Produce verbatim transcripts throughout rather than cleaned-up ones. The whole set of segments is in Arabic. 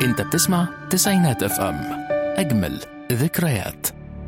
انت بتسمع تسعينات اف ام، اجمل ذكريات.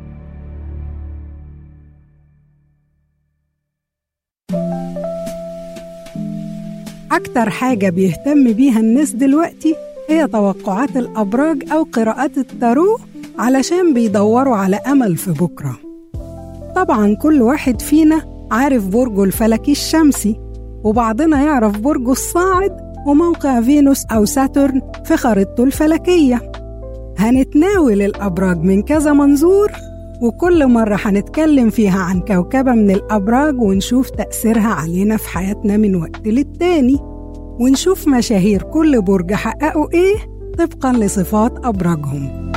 أكتر حاجة بيهتم بيها الناس دلوقتي هي توقعات الأبراج أو قراءات التارو، علشان بيدوروا على أمل في بكرة. طبعا كل واحد فينا عارف برجه الفلكي الشمسي، وبعضنا يعرف برجه الصاعد وموقع فينوس أو ساترن في خريطته الفلكية. هنتناول الأبراج من كذا منظور، وكل مرة هنتكلم فيها عن كوكبة من الأبراج ونشوف تأثيرها علينا في حياتنا من وقت للتاني، ونشوف مشاهير كل برج حققوا إيه طبقاً لصفات أبراجهم.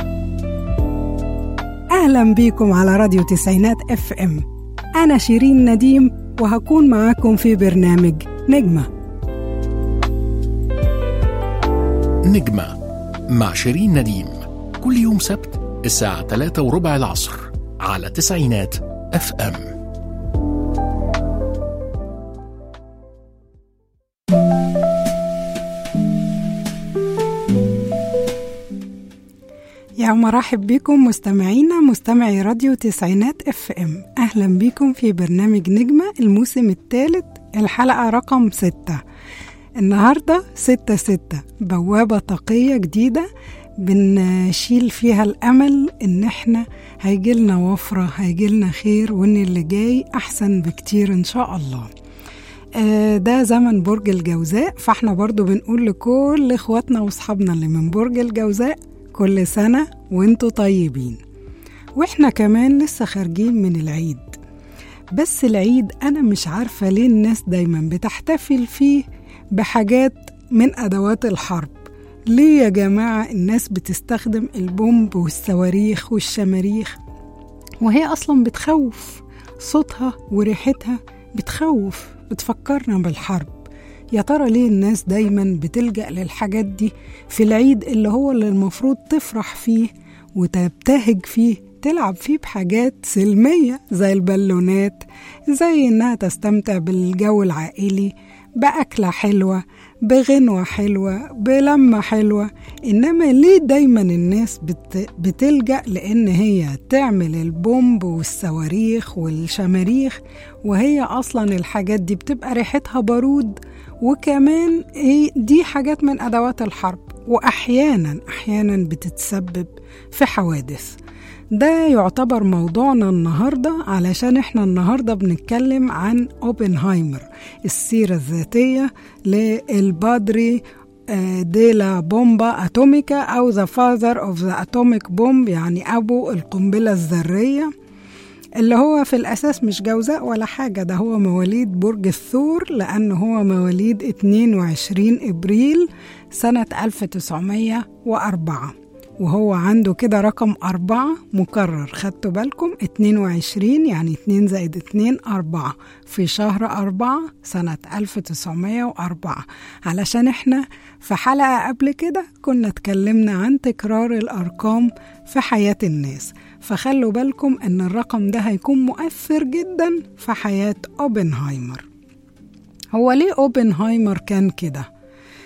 أهلاً بيكم على راديو تسعينات اف ام. أنا شيرين نديم، وهكون معاكم في برنامج نجمة. نجمة مع شيرين نديم، كل يوم سبت الساعة ثلاثة وربع العصر على تسعينات اف ام. يا مرحب بكم مستمعينا مستمعي راديو تسعينات اف ام. اهلا بكم في برنامج نجمة الموسم الثالث، الحلقة رقم ستة. النهاردة ستة ستة، بوابة طاقية جديدة بنشيل فيها الأمل إن احنا هيجيلنا وفرة، هيجيلنا خير، وإن اللي جاي أحسن بكتير إن شاء الله. آه ده زمن برج الجوزاء، فاحنا برضو بنقول لكل إخواتنا وصحابنا اللي من برج الجوزاء كل سنة وانتوا طيبين. واحنا كمان لسه خارجين من العيد، بس العيد أنا مش عارفة ليه الناس دايما بتحتفل فيه بحاجات من أدوات الحرب. ليه يا جماعة الناس بتستخدم البومب والصواريخ والشماريخ وهي أصلا بتخوف؟ صوتها وريحتها بتخوف، بتفكرنا بالحرب. يا ترى ليه الناس دايما بتلجأ للحاجات دي في العيد اللي هو اللي المفروض تفرح فيه وتبتهج فيه، تلعب فيه بحاجات سلمية زي البالونات، زي إنها تستمتع بالجو العائلي، بأكلة حلوة، بغنوة حلوة، بلمة حلوة. إنما ليه دايما الناس بت... بتلجأ لأن هي تعمل البومب والصواريخ والشماريخ، وهي أصلا الحاجات دي بتبقى ريحتها بارود، وكمان إيه دي حاجات من أدوات الحرب، وأحيانا أحيانا بتتسبب في حوادث. ده يعتبر موضوعنا النهاردة، علشان احنا النهاردة بنتكلم عن أوبنهايمر، السيرة الذاتية للبادري دي لا بومبا أتوميكا أو The Father of the Atomic Bomb، يعني أبو القنبلة الذرية، اللي هو في الأساس مش جوزاء ولا حاجة، ده هو مواليد برج الثور، لأنه هو مواليد اثنين وعشرين إبريل سنة ألف وتسعمية وأربعة، وهو عنده كده رقم أربعة مكرر. خدتوا بالكم؟ اثنين وعشرين يعني اتنين زائد اتنين أربعة في شهر أربعة سنة ألف وتسعمية وأربعة. علشان احنا في حلقة قبل كده كنا اتكلمنا عن تكرار الأرقام في حياة الناس، فخلوا بالكم ان الرقم ده هيكون مؤثر جدا في حياة أوبنهايمر. هو ليه أوبنهايمر كان كده؟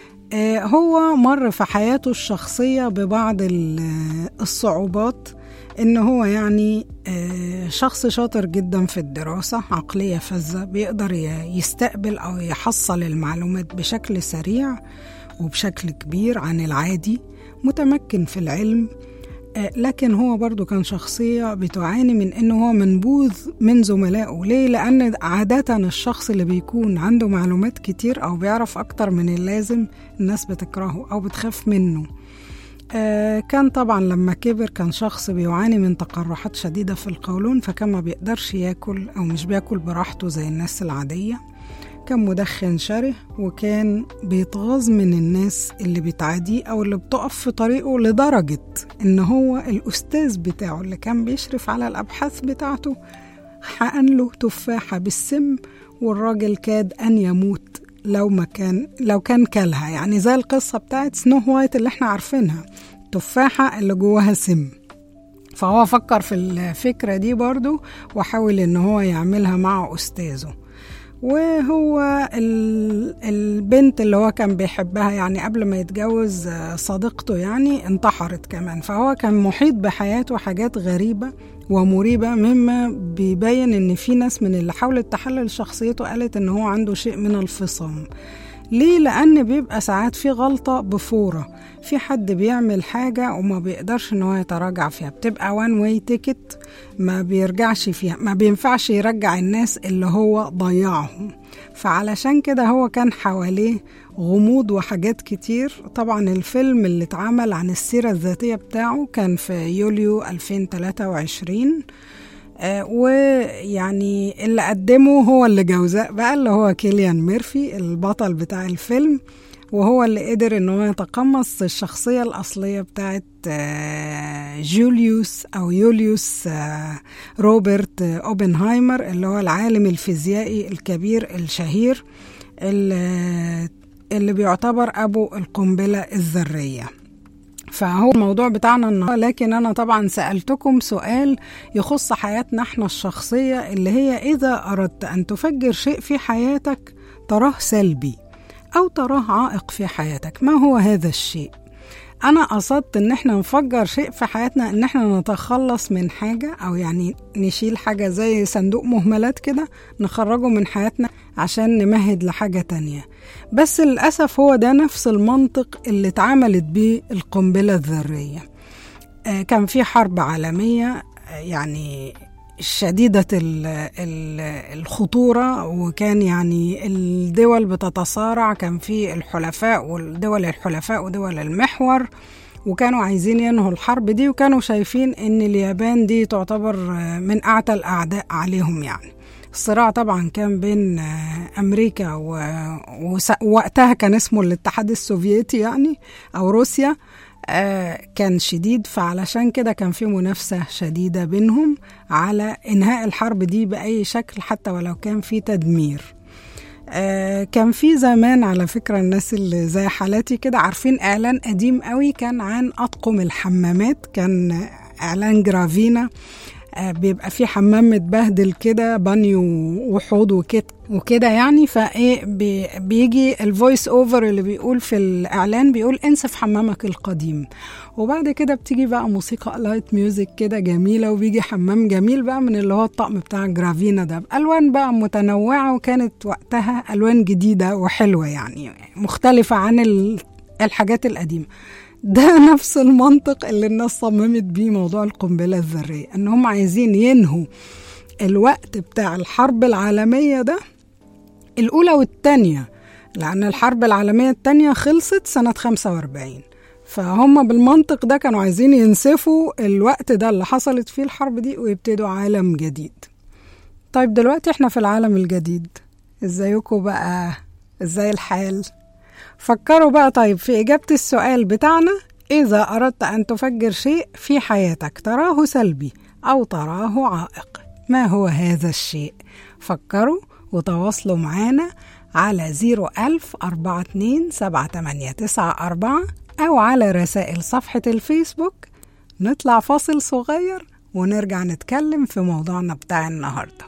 هو مر في حياته الشخصية ببعض الصعوبات، إنه هو يعني شخص شاطر جدا في الدراسة، عقلية فذة، بيقدر يستقبل أو يحصل المعلومات بشكل سريع وبشكل كبير عن العادي، متمكن في العلم. لكن هو برضو كان شخصية بتعاني من إنه هو منبوذ من زملائه. ليه؟ لأن عادة الشخص اللي بيكون عنده معلومات كتير أو بيعرف أكتر من اللازم الناس بتكرهه أو بتخاف منه. آه كان طبعا لما كبر كان شخص بيعاني من تقرحات شديدة في القولون، فكان ما بيقدرش ياكل أو مش بياكل براحته زي الناس العادية. كان مدخن شره، وكان بيتغاظ من الناس اللي بتعاديه أو اللي بتقف في طريقه، لدرجة إن هو الأستاذ بتاعه اللي كان بيشرف على الأبحاث بتاعته حقن له تفاحة بالسم، والراجل كاد أن يموت لو ما كان لو كان كلها، يعني زي القصة بتاعت سنو وايت اللي احنا عارفينها، تفاحة اللي جواها سم. فهو فكر في الفكرة دي برضو وحاول إن هو يعملها مع أستاذه، وهو البنت اللي هو كان بيحبها يعني قبل ما يتجوز صديقته يعني انتحرت كمان. فهو كان محيط بحياته حاجات غريبة ومريبة، مما بيبين ان في ناس من اللي حاولت تحلل شخصيته قالت ان هو عنده شيء من الفصام. ليه؟ لأن بيبقى ساعات في غلطة بفورة، في حد بيعمل حاجة وما بيقدرش ان هو يتراجع فيها، بتبقى وان واي تيكت ما بيرجعش فيها، ما بينفعش يرجع الناس اللي هو ضيعهم. فعلشان كده هو كان حواليه غموض وحاجات كتير. طبعا الفيلم اللي اتعمل عن السيرة الذاتية بتاعه كان في يوليو ألفين وثلاثة وعشرين، آه ويعني اللي قدمه هو اللي جوزاء بقى، اللي هو كيليان ميرفي البطل بتاع الفيلم، وهو اللي قدر انه يتقمص الشخصية الأصلية بتاعت آه جوليوس أو يوليوس آه روبرت آه أوبنهايمر، اللي هو العالم الفيزيائي الكبير الشهير اللي, اللي بيعتبر أبو القنبلة الذرية. فهو الموضوع بتاعنا النهارده، لكن أنا طبعا سألتكم سؤال يخص حياتنا احنا الشخصية، اللي هي إذا أردت أن تفجر شيء في حياتك تراه سلبي أو تراه عائق في حياتك، ما هو هذا الشيء؟ أنا قصدت إن احنا نفجر شيء في حياتنا، إن احنا نتخلص من حاجة، أو يعني نشيل حاجة زي صندوق مهملات كده نخرجه من حياتنا عشان نمهد لحاجة تانية. بس للأسف هو ده نفس المنطق اللي اتعاملت بيه القنبلة الذرية. آه كان في حرب عالمية آه يعني شديدة الخطورة، وكان يعني الدول بتتصارع، كان في الحلفاء والدول الحلفاء ودول المحور، وكانوا عايزين ينهوا الحرب دي، وكانوا شايفين ان اليابان دي تعتبر من اعتى الاعداء عليهم. يعني الصراع طبعا كان بين امريكا ووقتها كان اسمه الاتحاد السوفيتي يعني او روسيا، آه كان شديد. فعلشان كده كان في منافسة شديدة بينهم على إنهاء الحرب دي بأي شكل، حتى ولو كان في تدمير. آه كان في زمان على فكرة، الناس اللي زي حالاتي كده عارفين إعلان قديم قوي كان عن أطقم الحمامات، كان إعلان جرافينا، آه بيبقى في حمام متبهدل كده، بانيو وحوض وكده وكده يعني. فايه بي بيجي الفويس اوفر اللي بيقول في الاعلان، بيقول انسف حمامك القديم، وبعد كده بتيجي بقى موسيقى لايت ميوزك كده جميله، وبيجي حمام جميل بقى من اللي هو الطقم بتاع جرافينا ده بالوان بقى متنوعه، وكانت وقتها الوان جديده وحلوه يعني مختلفه عن الحاجات القديمه. ده نفس المنطق اللي الناس صممت بيه موضوع القنبله الذريه، ان هم عايزين ينهوا الوقت بتاع الحرب العالميه ده الأولى والتانية، لأن الحرب العالمية التانية خلصت سنة خمسة وأربعين، فهم بالمنطق ده كانوا عايزين ينسفوا الوقت ده اللي حصلت فيه الحرب دي ويبتدوا عالم جديد. طيب دلوقتي احنا في العالم الجديد، ازايكم بقى؟ ازاي الحال؟ فكروا بقى. طيب في إجابة السؤال بتاعنا، إذا أردت أن تفجر شيء في حياتك تراه سلبي أو تراه عائق، ما هو هذا الشيء؟ فكروا وتواصلوا معانا على زيرو ألف أربعة اتنين سبعة تمانية تسعة أربعة أو على رسائل صفحة الفيسبوك. نطلع فاصل صغير ونرجع نتكلم في موضوعنا بتاع النهاردة.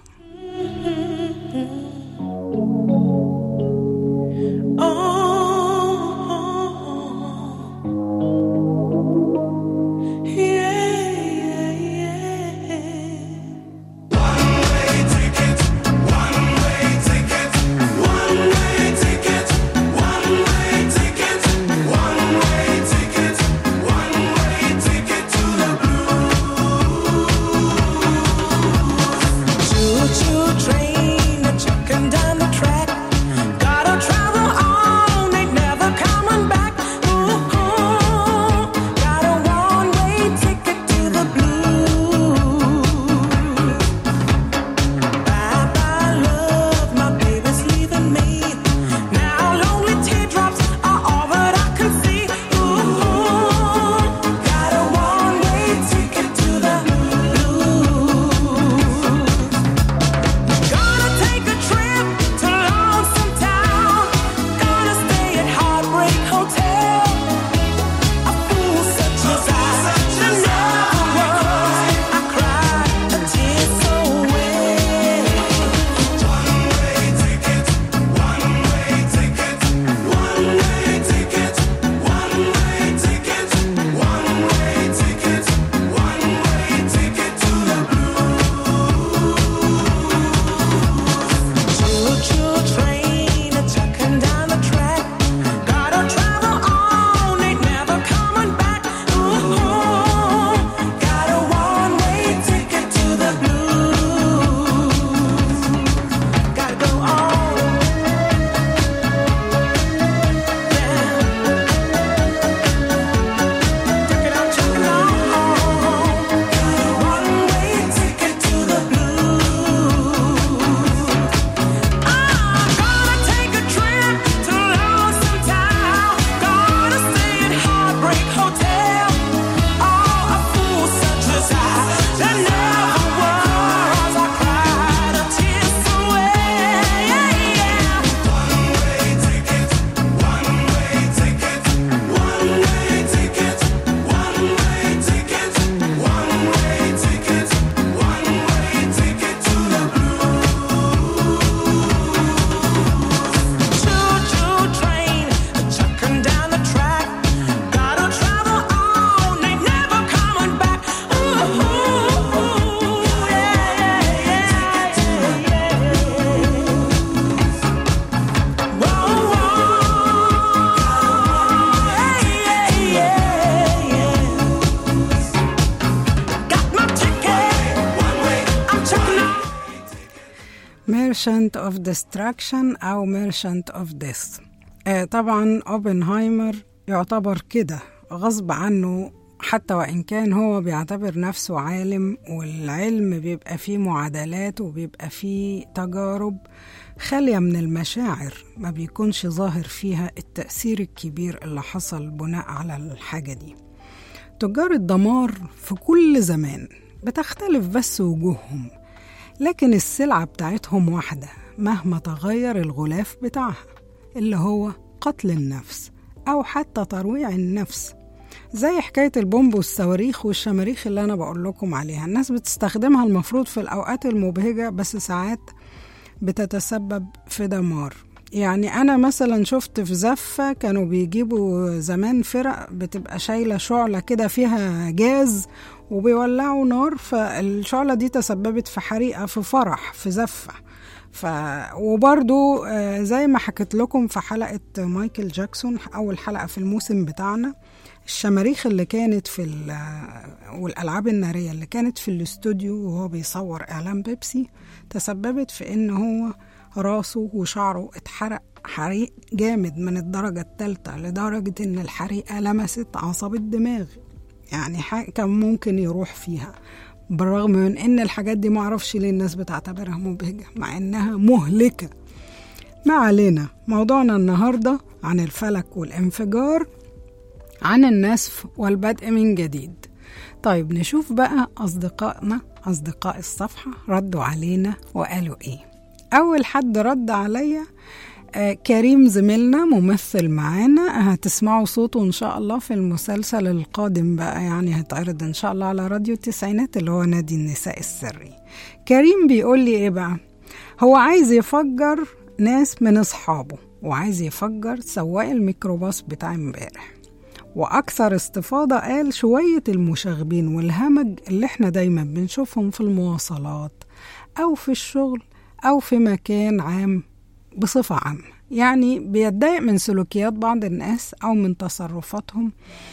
Train Merchant of Destruction أو Merchant of Death. آه طبعا أوبنهايمر يعتبر كده غصب عنه، حتى وإن كان هو بيعتبر نفسه عالم، والعلم بيبقى فيه معادلات وبيبقى فيه تجارب خالية من المشاعر، ما بيكونش ظاهر فيها التأثير الكبير اللي حصل بناء على الحاجة دي. تجار الدمار في كل زمان بتختلف بس وجوههم، لكن السلعة بتاعتهم واحدة مهما تغير الغلاف بتاعها، اللي هو قتل النفس أو حتى ترويع النفس. زي حكاية البومب والصواريخ والشماريخ اللي أنا بقول لكم عليها، الناس بتستخدمها المفروض في الأوقات المبهجة، بس ساعات بتتسبب في دمار. يعني أنا مثلا شفت في زفة كانوا بيجيبوا زمان فرق بتبقى شايلة شعلة كده فيها جاز وبيولعوا نار، فالشعلة دي تسببت في حريقة في فرح في زفة. ف... وبرضو زي ما حكيت لكم في حلقة مايكل جاكسون، أول حلقة في الموسم بتاعنا، الشماريخ اللي كانت في ال... والألعاب النارية اللي كانت في الاستوديو وهو بيصور إعلان بيبسي تسببت في إن هو راسه وشعره اتحرق حريق جامد من الدرجة الثالثة، لدرجة إن الحريقة لمست عصب الدماغ، يعني كان ممكن يروح فيها. بالرغم من إن الحاجات دي معرفش ليه الناس بتعتبرها مبهجة مع إنها مهلكة. ما علينا، موضوعنا النهاردة عن الفلك والانفجار، عن النسف والبدء من جديد. طيب نشوف بقى أصدقائنا أصدقاء الصفحة ردوا علينا وقالوا إيه. أول حد رد عليا آه كريم زميلنا ممثل معانا، هتسمعوا صوته إن شاء الله في المسلسل القادم بقى، يعني هتعرض إن شاء الله على راديو التسعينات اللي هو نادي النساء السري. كريم بيقول لي إيه بقى؟ هو عايز يفجر ناس من أصحابه، وعايز يفجر سواق الميكروباص بتاع امبارح، وأكثر استفاضة قال شوية المشاغبين والهمج اللي احنا دايما بنشوفهم في المواصلات أو في الشغل أو في مكان عام بصفة عامة. يعني بيتضايق من سلوكيات بعض الناس أو من تصرفاتهم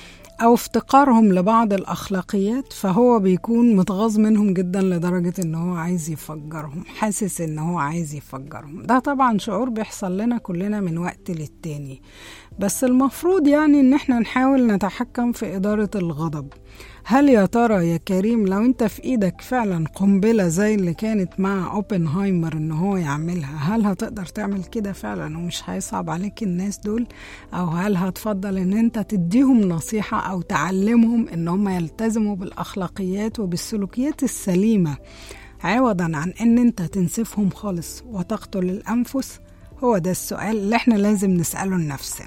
أو افتقارهم لبعض الأخلاقيات، فهو بيكون متغاظ منهم جدا لدرجة إنه هو عايز يفجرهم، حاسس إنه هو عايز يفجرهم. ده طبعا شعور بيحصل لنا كلنا من وقت للتاني، بس المفروض يعني إن احنا نحاول نتحكم في إدارة الغضب. هل يا ترى يا كريم لو انت في ايدك فعلا قنبلة زي اللي كانت مع اوبنهايمر ان هو يعملها، هل هتقدر تعمل كده فعلا ومش هيصعب عليك الناس دول؟ او هل هتفضل ان انت تديهم نصيحة او تعلمهم ان هم يلتزموا بالاخلاقيات وبالسلوكيات السليمة عوضا عن ان انت تنسفهم خالص وتقتل الانفس؟ هو ده السؤال اللي احنا لازم نسأله لنفسنا.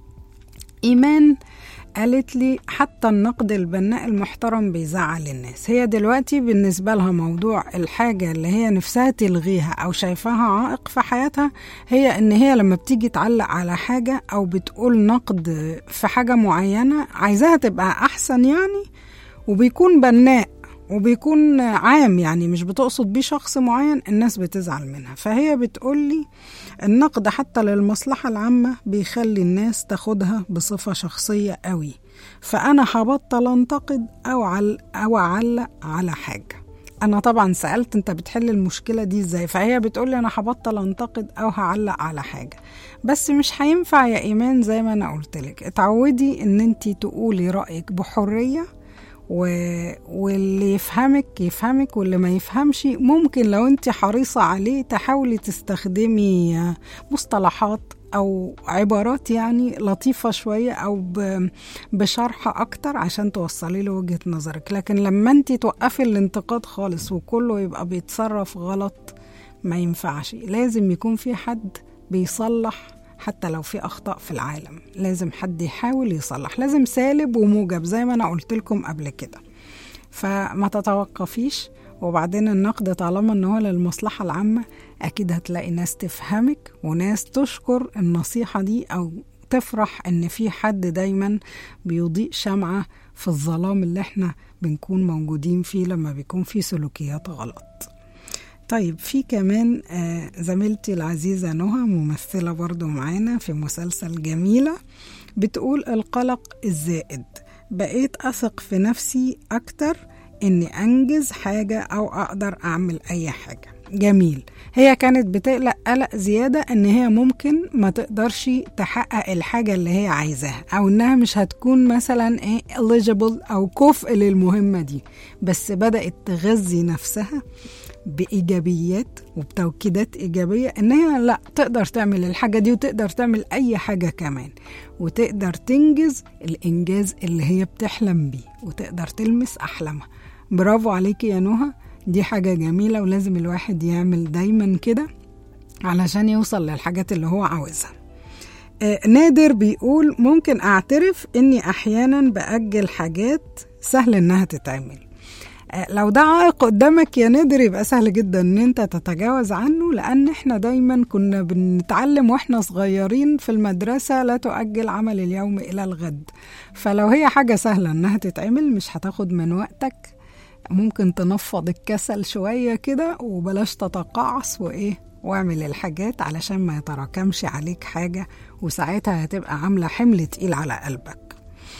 إيمان قالت لي حتى النقد البناء المحترم بيزعل الناس. هي دلوقتي بالنسبة لها موضوع الحاجة اللي هي نفسها تلغيها أو شايفاها عائق في حياتها، هي إن هي لما بتيجي تعلق على حاجة أو بتقول نقد في حاجة معينة عايزاها تبقى أحسن يعني، وبيكون بناء وبيكون عام، يعني مش بتقصد بيه شخص معين، الناس بتزعل منها. فهي بتقولي النقد حتى للمصلحة العامة بيخلي الناس تاخدها بصفة شخصية قوي، فأنا هبطل انتقد أو, عل أو أعلق على حاجة. أنا طبعا سألت أنت بتحل المشكلة دي إزاي، فهي بتقولي أنا هبطل انتقد أو هعلق على حاجة، بس مش هينفع يا إيمان. زي ما أنا قلتلك اتعودي أن أنت تقولي رأيك بحرية، و... واللي يفهمك يفهمك واللي ما يفهمش ممكن لو انت حريصة عليه تحاولي تستخدمي مصطلحات أو عبارات يعني لطيفة شوية أو ب... بشرح أكتر عشان توصلي له وجهة نظرك. لكن لما انت توقفي الانتقاد خالص وكله يبقى بيتصرف غلط ما ينفعش. لازم يكون في حد بيصلح، حتى لو في أخطاء في العالم لازم حد يحاول يصلح، لازم سالب وموجب زي ما أنا قلت لكم قبل كده. فما تتوقفيش. وبعدين النقد طالما أنه للمصلحة العامة أكيد هتلاقي ناس تفهمك وناس تشكر النصيحة دي أو تفرح أن في حد دايما بيضيء شمعة في الظلام اللي احنا بنكون موجودين فيه لما بيكون في سلوكيات غلط. طيب في كمان آه زميلتي العزيزة نهى ممثلة برضو معانا في مسلسل جميلة، بتقول القلق الزائد، بقيت أثق في نفسي أكتر إني أنجز حاجة أو أقدر أعمل أي حاجة. جميل. هي كانت بتقلق قلق زيادة ان هي ممكن ما تقدرش تحقق الحاجة اللي هي عايزاها، او انها مش هتكون مثلا ايه eligible او كفء للمهمة دي، بس بدأت تغذي نفسها بإيجابيات وبتوكيدات إيجابية ان هي لا تقدر تعمل الحاجة دي، وتقدر تعمل اي حاجة كمان، وتقدر تنجز الإنجاز اللي هي بتحلم بيه، وتقدر تلمس أحلامها. برافو عليكي يا نهى، دي حاجة جميلة ولازم الواحد يعمل دايما كده علشان يوصل للحاجات اللي هو عاوزها. آه نادر بيقول ممكن أعترف إني أحيانا بأجل حاجات سهل إنها تتعمل. آه لو ده عائق قدامك يا نادر يبقى سهل جدا إن أنت تتجاوز عنه، لأن إحنا دايما كنا بنتعلم وإحنا صغيرين في المدرسة لا تؤجل عمل اليوم إلى الغد. فلو هي حاجة سهلة إنها تتعمل مش هتاخد من وقتك، ممكن تنفض الكسل شوية كده وبلاش تتقاعس وإيه واعمل الحاجات علشان ما يتراكمش عليك حاجة، وساعتها هتبقى عاملة حمل تقيل على قلبك.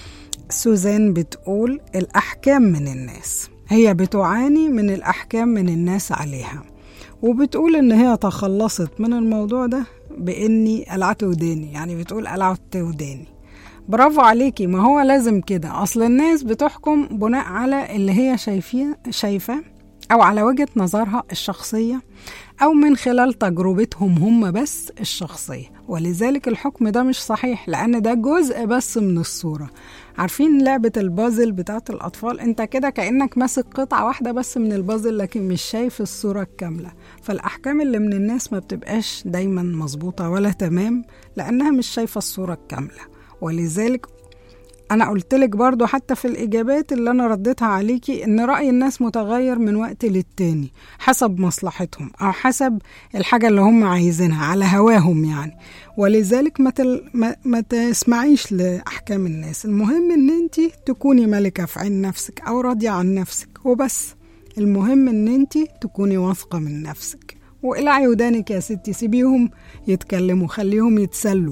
سوزان بتقول الأحكام من الناس، هي بتعاني من الأحكام من الناس عليها، وبتقول إن هي تخلصت من الموضوع ده بإني قلعت وداني، يعني بتقول قلعت وداني. برافو عليكي، ما هو لازم كده، أصل الناس بتحكم بناء على اللي هي شايفاه شايفاه أو على وجهة نظرها الشخصية، أو من خلال تجربتهم هم بس الشخصية، ولذلك الحكم ده مش صحيح، لأن ده جزء بس من الصورة. عارفين لعبة البازل بتاعت الأطفال؟ أنت كده كأنك ماسك قطعة واحدة بس من البازل، لكن مش شايف الصورة الكاملة. فالأحكام اللي من الناس ما بتبقاش دايما مظبوطة ولا تمام، لأنها مش شايفة الصورة الكاملة. ولذلك أنا قلتلك برضو حتى في الإجابات اللي أنا رديتها عليكي إن رأي الناس متغير من وقت للتاني حسب مصلحتهم أو حسب الحاجة اللي هم عايزينها على هواهم يعني. ولذلك ما, تل... ما... ما تسمعيش لأحكام الناس. المهم إن أنت تكوني ملكة في عين نفسك أو راضية عن نفسك وبس. المهم إن أنت تكوني واثقة من نفسك، وإلعي ودانك يا ستي، سيبيهم يتكلموا، خليهم يتسلوا.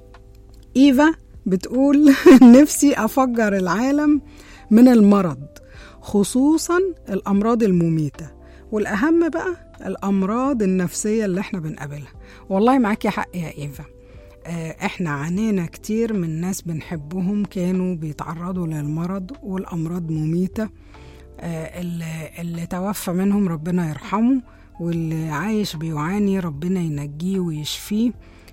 إيفا بتقول نفسي أفجر العالم من المرض، خصوصا الأمراض المميتة، والأهم بقى الأمراض النفسية اللي احنا بنقابلها. والله معاكي حق يا إيفا، احنا عانينا كتير من ناس بنحبهم كانوا بيتعرضوا للمرض والأمراض مميتة، اللي, اللي توفى منهم ربنا يرحمه، واللي عايش بيعاني ربنا ينجيه ويشفيه.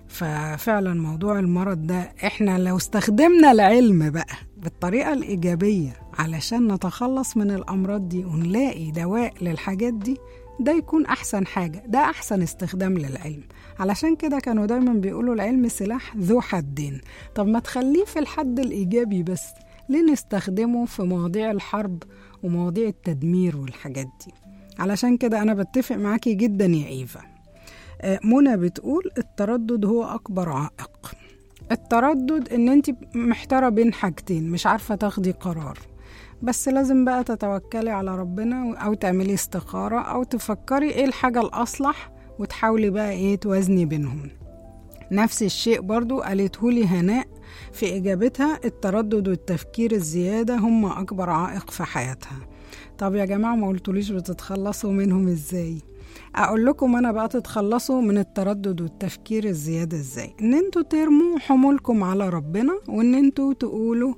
ففعلا موضوع المرض ده احنا لو استخدمنا العلم بقى بالطريقة الإيجابية علشان نتخلص من الأمراض دي ونلاقي دواء للحاجات دي، ده يكون أحسن حاجة، ده أحسن استخدام للعلم. علشان كده كانوا دايما بيقولوا العلم سلاح ذو حدين. طب ما تخليه في الحد الإيجابي بس، ليه نستخدمه في مواضيع الحرب ومواضيع التدمير والحاجات دي؟ علشان كده أنا بتفق معاكي جدا يا إيفا. منى بتقول التردد هو أكبر عائق. التردد إن أنت محتارة بين حاجتين، مش عارفة تاخدي قرار، بس لازم بقى تتوكلي على ربنا أو تعملي استخارة أو تفكري إيه الحاجة الأصلح وتحاولي بقى إيه توازني بينهم. نفس الشيء برضو قالتهولي هناء في إجابتها، التردد والتفكير الزيادة هم أكبر عائق في حياتها. طب يا جماعة ما قلتوليش بتتخلصوا منهم إزاي؟ أقول لكم أنا بقى تتخلصوا من التردد والتفكير الزيادة إزاي؟ إن أنتوا ترموا حمولكم على ربنا، وإن أنتوا تقولوا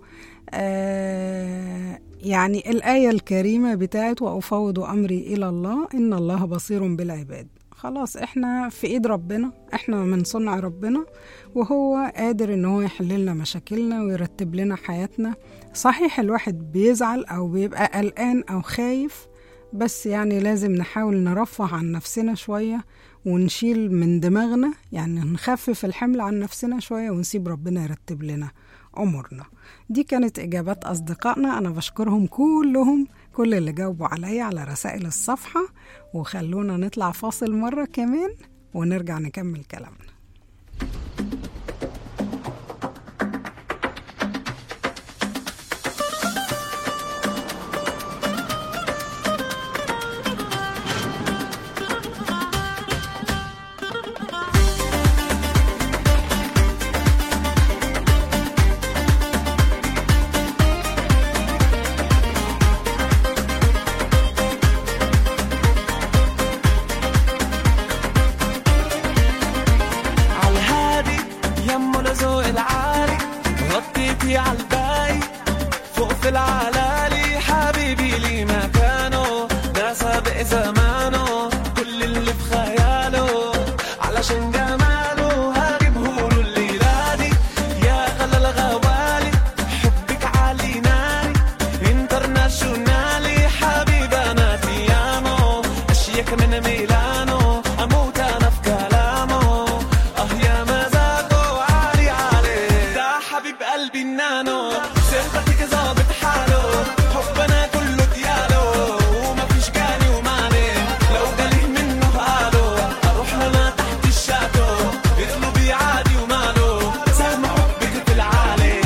آه يعني الآية الكريمة بتاعت وأفوض أمري إلى الله إن الله بصير بالعباد. خلاص إحنا في إيد ربنا، إحنا من صنع ربنا، وهو قادر إن هو يحل لنا مشاكلنا ويرتب لنا حياتنا. صحيح الواحد بيزعل أو بيبقى قلقان أو خايف، بس يعني لازم نحاول نرفه عن نفسنا شوية ونشيل من دماغنا، يعني نخفف الحمل عن نفسنا شوية ونسيب ربنا يرتب لنا أمورنا. دي كانت إجابات أصدقائنا، أنا بشكرهم كلهم، كل اللي جاوبوا عليا على رسائل الصفحة. وخلونا نطلع فاصل مرة كمان ونرجع نكمل كلامنا. فوق العالي غطيتي عالباقي فوق في العلالي حبيبي لي مكانه ده سابق زمانه كل اللي في خياله علشان جماله هجيبهوله الليلة دي يا غلا الغوالي حبك عالي ناري انترناشونالي حبيبي أنا تيامو أشيك من ميلانو أموت أنا في كلامه أه يا مزاجه عالي عليه ده حبيب قلبي النانو سيرتك ظابط حاله حبنا كله دياله ومفيش جاني ومعني لو جاليه منه قاله أروح لنا تحت الشاتو اطلبي عادي وماله سهم حبك في العالي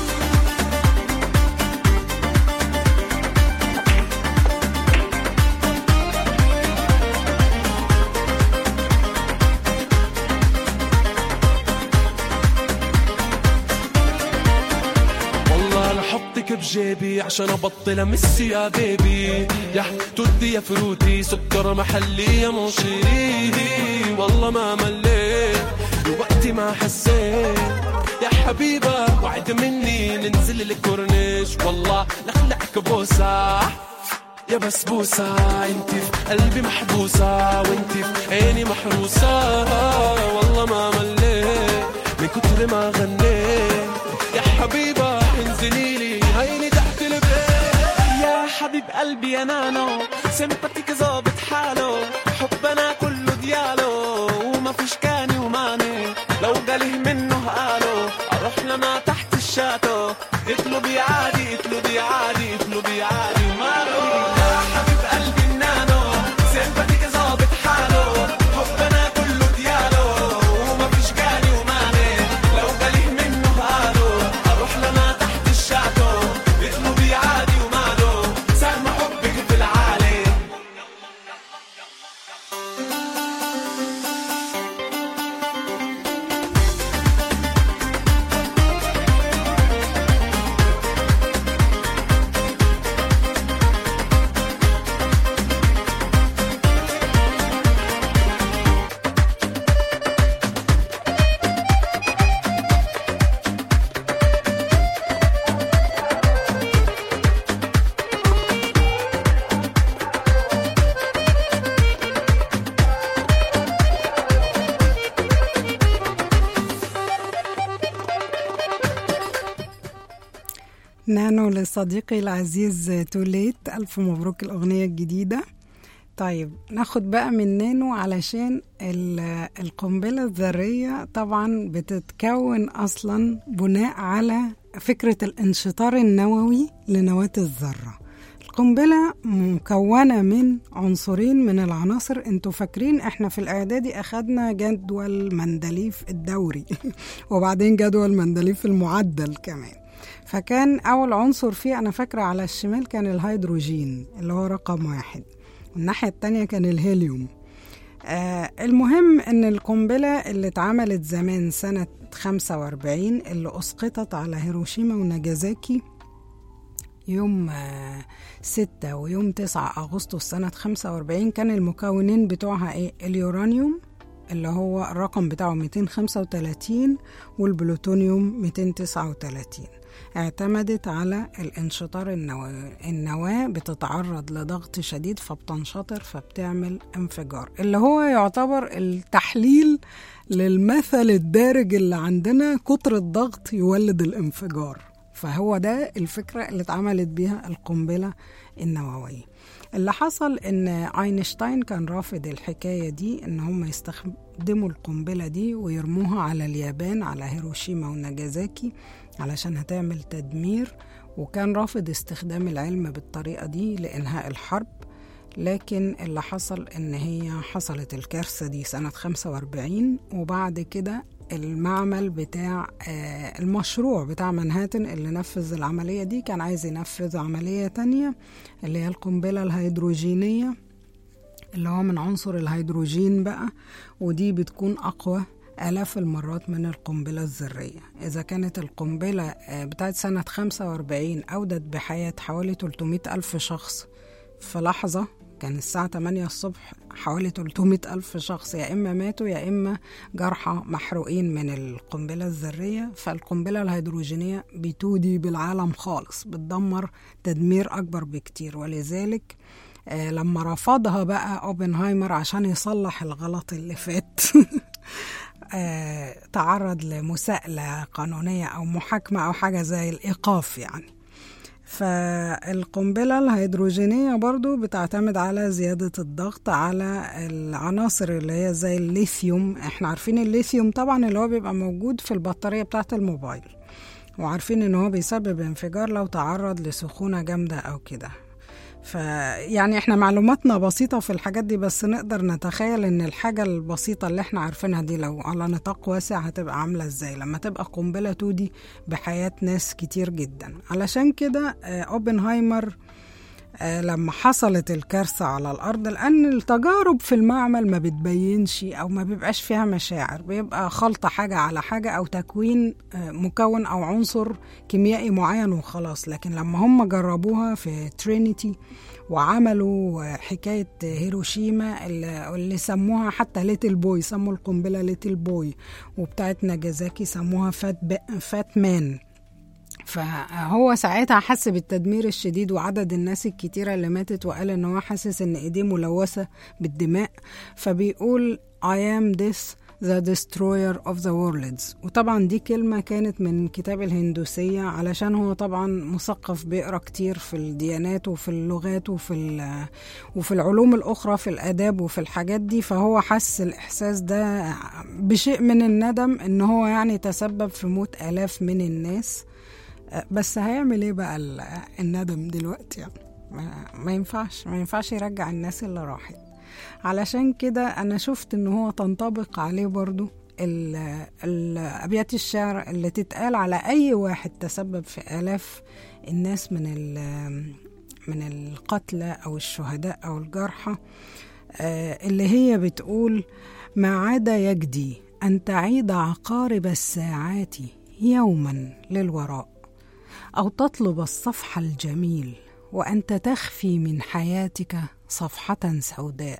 والله أنا حطك بجيبي عشان أبطل أمس يا بيبي يا تودي يا فروتي سكر محلي يا مشيري والله ما مليت وقتي ما حسيت يا حبيبة وعد مني ننزل الكورنيش والله لخلعك بوسة يا بسبوسة انتي في قلبي محبوسة وانتي في عيني محروسة والله ما مليت من كتر ما غنيت يا حبيبة انزلي لي هيني تحت البيت يا حبيب قلبي يا نانو سمباتيك ظابط حاله حبنا كله دياله ومفيش كاني وماني لو جاليه منه قاله اروح لنا تحت الشاتو اطلبي عادي اطلبي عادي اطلبي عادي وماله يا حبيب قلبي النانو سمباتيك ظابط حاله حبنا كله دياله ومفيش كاني وماني لو جاليه منه قاله اروح لنا تحت الشاتو اطلبي عادي وماله سهم حبك في العالي نانو لصديقي العزيز توليت، ألف مبروك الأغنية الجديدة. طيب ناخد بقى من نانو علشان القنبلة الذرية طبعا بتتكون أصلا بناء على فكرة الانشطار النووي لنواة الذرة. القنبلة مكونة من عنصرين من العناصر. انتوا فاكرين احنا في الاعدادي اخدنا جدول مندليف الدوري وبعدين جدول مندليف المعدل كمان. فكان اول عنصر فيه انا فاكرة على الشمال كان الهيدروجين اللي هو رقم واحد، والناحية التانية كان الهيليوم. آه المهم ان القنبلة اللي اتعملت زمان سنة خمسة واربعين اللي اسقطت على هيروشيما وناجازاكي يوم آه ستة ويوم تسعة أغسطس سنة خمسة واربعين، كان المكونين بتوعها ايه؟ اليورانيوم اللي هو الرقم بتاعه مئتين وخمسة وثلاثين والبلوتونيوم مئتين وتسعة وثلاثين. اعتمدت على الانشطار النووي. النواة بتتعرض لضغط شديد فبتنشطر فبتعمل انفجار، اللي هو يعتبر التحليل للمثل الدارج اللي عندنا كتر الضغط يولد الانفجار. فهو ده الفكرة اللي اتعملت بيها القنبلة النووية. اللي حصل ان اينشتاين كان رافض الحكاية دي ان هم يستخدموا القنبلة دي ويرموها على اليابان، على هيروشيما وناجازاكي، علشان هتعمل تدمير، وكان رافض استخدام العلم بالطريقة دي لإنهاء الحرب. لكن اللي حصل ان هي حصلت الكارثة دي سنة خمسة واربعين، وبعد كده المعمل بتاع المشروع بتاع منهاتن اللي نفذ العملية دي كان عايز ينفذ عملية تانية اللي هي القنبلة الهيدروجينية، اللي هو من عنصر الهيدروجين بقى، ودي بتكون أقوى آلاف المرات من القنبلة الذرية. إذا كانت القنبلة بتاعت سنة خمسة واربعين أودت بحياة حوالي ثلاثمائة ألف شخص في لحظة كان الساعة تمانية الصبح حوالي ثلاثمائة ألف شخص يا إما ماتوا يا إما جرحى محروقين من القنبلة الذرية. فالقنبلة الهيدروجينية بتودي بالعالم خالص، بتدمر تدمير أكبر بكتير. ولذلك آه لما رفضها بقى أوبنهايمر عشان يصلح الغلط اللي فات آه تعرض لمساءلة قانونية أو محاكمة أو حاجة زي الإيقاف يعني. فالقنبلة الهيدروجينية برضو بتعتمد على زيادة الضغط على العناصر اللي هي زي الليثيوم. احنا عارفين الليثيوم طبعا اللي هو بيبقى موجود في البطارية بتاعة الموبايل، وعارفين ان هو بيسبب انفجار لو تعرض لسخونة جامدة او كده. فيعني احنا معلوماتنا بسيطة في الحاجات دي، بس نقدر نتخيل ان الحاجة البسيطة اللي احنا عارفينها دي لو على نطاق واسع هتبقى عاملة ازاي لما تبقى قنبلة تودي بحياة ناس كتير جدا. علشان كده اوبنهايمر لما حصلت الكارثة على الأرض، لأن التجارب في المعمل ما بتبينش أو ما بيبقاش فيها مشاعر، بيبقى خلطة حاجة على حاجة أو تكوين مكون أو عنصر كيميائي معين وخلاص. لكن لما هم جربوها في ترينيتي وعملوا حكاية هيروشيما اللي سموها حتى ليتل بوي، سموا القنبلة ليتل بوي، وبتاعت ناجازاكي سموها فات, فات مان. فهو ساعتها حس بالتدمير الشديد وعدد الناس الكتيرة اللي ماتت، وقال ان هو حاسس ان ايديه ملوثة بالدماء. فبيقول I am this the destroyer of the worlds. وطبعا دي كلمة كانت من كتاب الهندوسية، علشان هو طبعا مثقف بيقرأ كتير في الديانات وفي اللغات وفي وفي العلوم الأخرى في الآداب وفي الحاجات دي. فهو حس الإحساس ده بشيء من الندم ان هو يعني تسبب في موت آلاف من الناس. بس هيعمل ايه بقى الندم دلوقتي يعني؟ ما, ما ينفعش ما ينفعش يرجع الناس اللي راحت. علشان كده انا شفت ان هو تنطبق عليه برضو الابيات الشعر اللي تتقال على اي واحد تسبب في آلاف الناس من من القتلى او الشهداء او الجرحى، اللي هي بتقول: ما عاد يجدي ان تعيد عقارب الساعات يوما للوراء، أو تطلب الصفح الجميل وأنت تخفي من حياتك صفحة سوداء.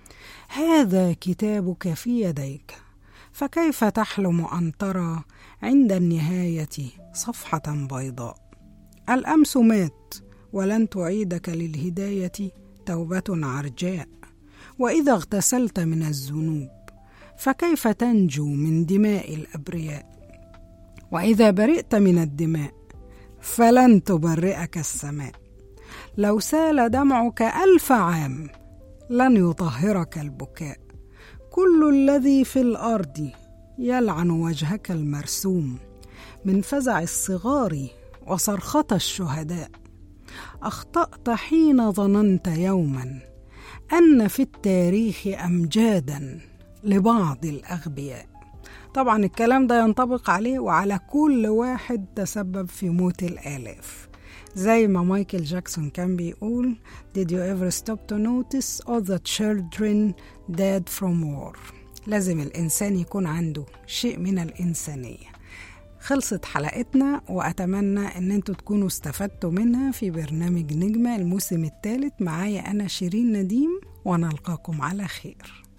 هذا كتابك في يديك، فكيف تحلم أن ترى عند النهاية صفحة بيضاء؟ الأمس مات ولن تعيدك للهداية توبة عرجاء، وإذا اغتسلت من الذنوب فكيف تنجو من دماء الأبرياء؟ وإذا برئت من الدماء فلن تبرئك السماء، لو سال دمعك ألف عام لن يطهرك البكاء. كل الذي في الأرض يلعن وجهك المرسوم، من فزع الصغار وصرخة الشهداء. أخطأت حين ظننت يوما أن في التاريخ أمجادا لبعض الأغبياء. طبعا الكلام ده ينطبق عليه وعلى كل واحد تسبب في موت الآلاف، زي ما مايكل جاكسون كان بيقول: Did you ever stop to notice all the children dead from war؟ لازم الإنسان يكون عنده شيء من الإنسانية. خلصت حلقتنا، وأتمنى أن انتوا تكونوا استفدتوا منها في برنامج نجمة الموسم الثالث. معايا أنا شيرين نديم، ونلقاكم على خير.